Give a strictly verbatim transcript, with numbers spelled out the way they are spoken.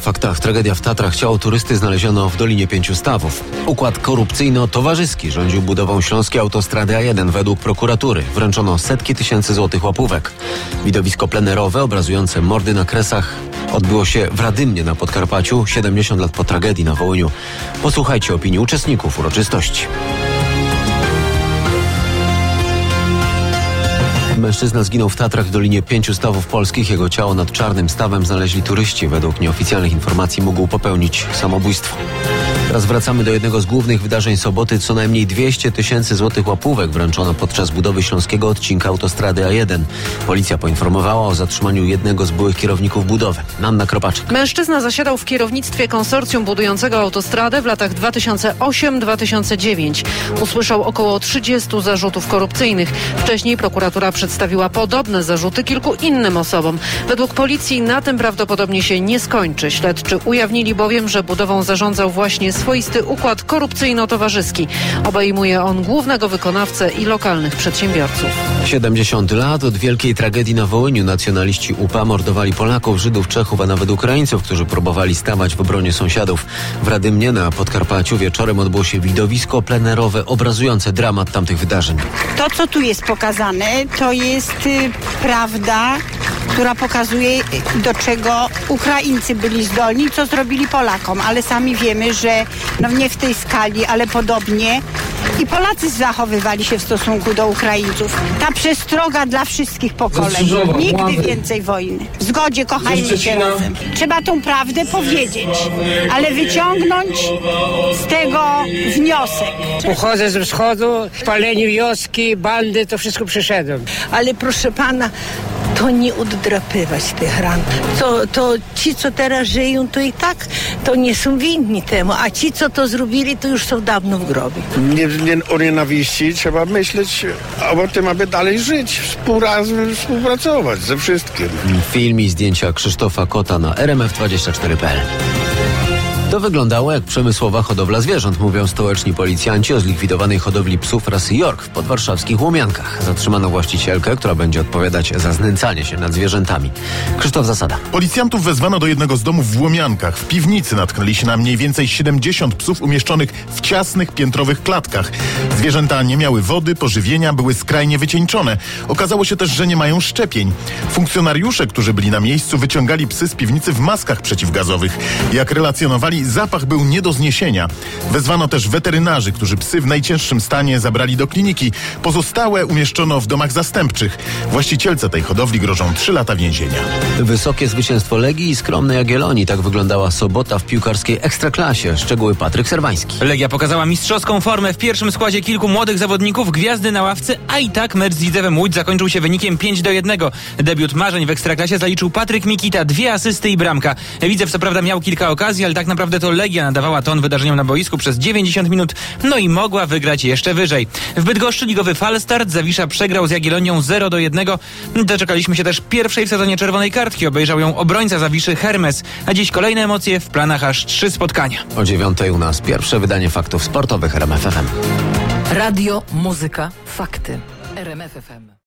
faktach. Tragedia w Tatrach. Ciało turysty znaleziono w Dolinie Pięciu Stawów. Układ korupcyjno-towarzyski rządził budową śląskiej autostrady A jeden. Według prokuratury wręczono setki tysięcy złotych łapówek. Widowisko plenerowe obrazujące mordy na Kresach odbyło się w Radymnie na Podkarpaciu, siedemdziesiąt lat po tragedii na Wołyniu. Posłuchajcie opinii uczestników uroczystości. Mężczyzna zginął w Tatrach w Dolinie Pięciu Stawów Polskich. Jego ciało nad Czarnym Stawem znaleźli turyści. Według nieoficjalnych informacji mógł popełnić samobójstwo. Teraz wracamy do jednego z głównych wydarzeń soboty. Co najmniej dwieście tysięcy złotych łapówek wręczono podczas budowy śląskiego odcinka autostrady A jeden. Policja poinformowała o zatrzymaniu jednego z byłych kierowników budowy. Anna Kropaczek. Mężczyzna zasiadał w kierownictwie konsorcjum budującego autostradę w latach dwa tysiące ósmym do dwa tysiące dziewiątego. Usłyszał około trzydziestu zarzutów korupcyjnych. Wcześniej prokuratura przedstawiła podobne zarzuty kilku innym osobom. Według policji na tym prawdopodobnie się nie skończy. Śledczy ujawnili bowiem, że budową zarządzał właśnie swoisty układ korupcyjno-towarzyski. Obejmuje on głównego wykonawcę i lokalnych przedsiębiorców. siedemdziesiąt lat od wielkiej tragedii na Wołyniu. Nacjonaliści U P A mordowali Polaków, Żydów, Czechów, a nawet Ukraińców, którzy próbowali stawać w obronie sąsiadów. W Radymnie na Podkarpaciu wieczorem odbyło się widowisko plenerowe obrazujące dramat tamtych wydarzeń. To, co tu jest pokazane, to jest y, prawda, która pokazuje, do czego Ukraińcy byli zdolni, co zrobili Polakom, ale sami wiemy, że no nie w tej skali, ale podobnie i Polacy zachowywali się w stosunku do Ukraińców. Ta przestroga dla wszystkich pokoleń. Nigdy więcej wojny. W zgodzie kochajmy się razem. Trzeba tą prawdę powiedzieć, ale wyciągnąć z tego wniosek. Pochodzę ze wschodu, palenie wioski, bandy, to wszystko przeszedłem. Ale proszę pana, to nie oddrapywać tych ran. To, to ci, co teraz żyją, to i tak to nie są winni temu, a ci, co to zrobili, to już są dawno w grobie. Nie, nie, o nienawiści trzeba myśleć o tym, aby dalej żyć, współraz, współpracować ze wszystkim. Film i zdjęcia Krzysztofa Kota na R M F dwadzieścia cztery kropka p l. To wyglądało jak przemysłowa hodowla zwierząt, mówią stołeczni policjanci o zlikwidowanej hodowli psów rasy York w podwarszawskich Łomiankach. Zatrzymano właścicielkę, która będzie odpowiadać za znęcanie się nad zwierzętami. Krzysztof Zasada. Policjantów wezwano do jednego z domów w Łomiankach. W piwnicy natknęli się na mniej więcej siedemdziesiąt psów umieszczonych w ciasnych, piętrowych klatkach. Zwierzęta nie miały wody, pożywienia, były skrajnie wycieńczone. Okazało się też, że nie mają szczepień. Funkcjonariusze, którzy byli na miejscu, wyciągali psy z piwnicy w maskach przeciwgazowych. Jak relacjonowali, zapach był nie do zniesienia. Wezwano też weterynarzy, którzy psy w najcięższym stanie zabrali do kliniki. Pozostałe umieszczono w domach zastępczych. Właścicielce tej hodowli grożą trzy lata więzienia. Wysokie zwycięstwo Legii i skromne Jagiellonii. Tak wyglądała sobota w piłkarskiej Ekstraklasie. Szczegóły Patryk Serwański. Legia pokazała mistrzowską formę w pierwszym składzie kilku młodych zawodników, gwiazdy na ławce, a i tak mecz z Widzewem Łódź zakończył się wynikiem pięć do jednego. Debiut marzeń w Ekstraklasie zaliczył Patryk Mikita, dwie asysty i bramka. Widzew co prawda miał kilka okazji, ale tak naprawdę to Legia nadawała ton wydarzeniom na boisku przez dziewięćdziesiąt minut, no i mogła wygrać jeszcze wyżej. W Bydgoszczy ligowy falstart. Zawisza przegrał z Jagiellonią zero do jednego. Doczekaliśmy się też pierwszej w sezonie czerwonej kartki. Obejrzał ją obrońca Zawiszy Hermes. A dziś kolejne emocje, w planach aż trzy spotkania. O dziewiątej u nas pierwsze wydanie faktów sportowych R M F F M. Radio, muzyka, fakty. R M F F M.